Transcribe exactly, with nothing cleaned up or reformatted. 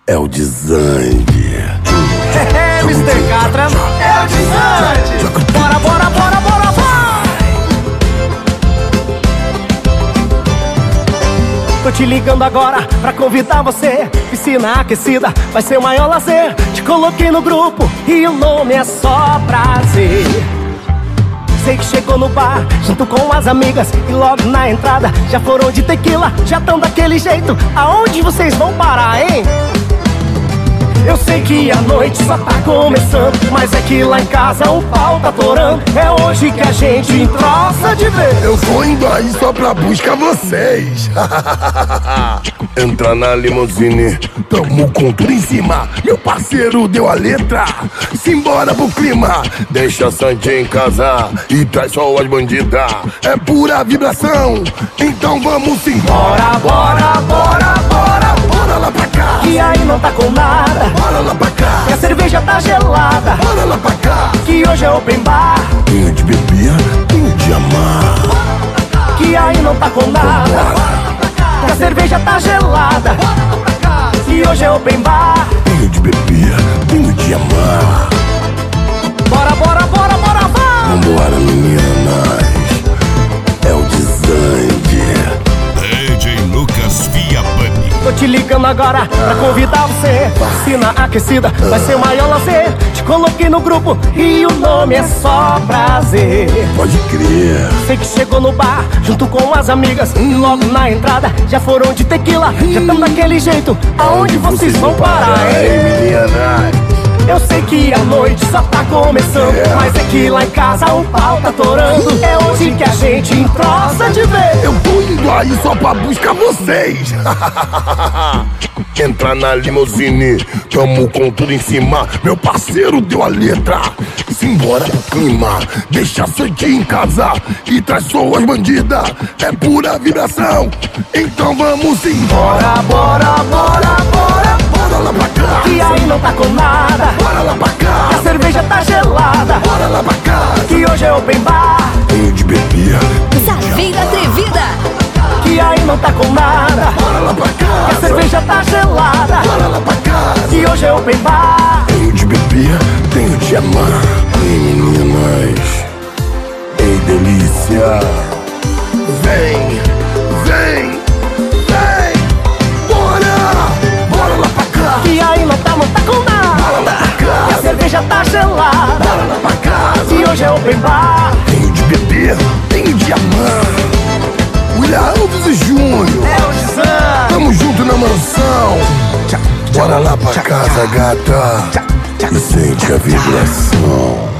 É o Dzande. É, mister Catra, é o Dzande. Bora, bora, bora, bora, vai! Tô te ligando agora pra convidar você. Piscina aquecida, vai ser o maior lazer. Te coloquei no grupo e o nome é só prazer. Sei que chegou no bar, junto com as amigas, e logo na entrada já foram de tequila, já tão daquele jeito. Aonde vocês vão parar, hein? Eu sei que a noite só tá começando, mas é que lá em casa o pau tá torando. É hoje que a gente entroça de vez. Eu vou indo aí só pra buscar vocês. Entra na limusine, tamo com tudo em cima. Meu parceiro deu a letra, simbora pro clima. Deixa a Sandy em casa e traz só as bandidas. É pura vibração, então vamos embora. Bora, bora, bora, Bora lá pra cá, que aí não tá com nada. bora lá pra cá, Que a cerveja tá gelada, bora lá pra cá. que hoje é open bar. Tenho de beber, tenho de amar. Que aí não tá com nada. Que a cerveja tá gelada, que hoje é open bar. Tenho de beber, tenho de amar. Bora, bora, bora, bora, vai! Vambora, meninas. É o Dzande. D J Lucas Viabani. Tô te ligando agora pra convidar você. Piscina aquecida, vai ser o maior lazer. Te coloquei no grupo e o nome é só prazer. Pode crer. Sei que chegou no bar, junto com as amigas, e logo na entrada já foram de tequila, já tão daquele jeito. Aonde vocês vão parar, Ei, hein? meninas. Eu sei que a noite só tá começando, É. mas é que lá em casa o pau tá torando. É hoje que a gente entroça de vez. Eu tô indo aí só pra buscar vocês. Entra na limusine, tamo com tudo em cima. Meu parceiro deu a letra, simbora pro clima. Deixa a Sandy em casa e traz suas bandidas. É pura vibração, então vamos embora. Bora, bora, bora, Bora lá pra cá, que aí não tá com nada. bora lá pra cá, A cerveja tá gelada, bora lá pra cá. que hoje é open bar. Tenho de beber, Saveira Atrevida. Que aí não tá com nada. bora lá pra cá. A cerveja tá gelada, Bora lá pra cá. que hoje é open bar. Tenho de beber, tenho de amar. Ei, meninas. Ei, delícia. Vem, vem, vem. Bora, bora lá pra cá. Que aí não tá, não tá com Bora lá nada. pra cá. Que a cerveja tá gelada, Bora lá pra cá. que hoje é open bar. Tenho de beber, tenho de amar. William Alves e Júnior. É o Dzande. Tamo junto na mansão. Bora lá pra casa, gata. E sente a vibração.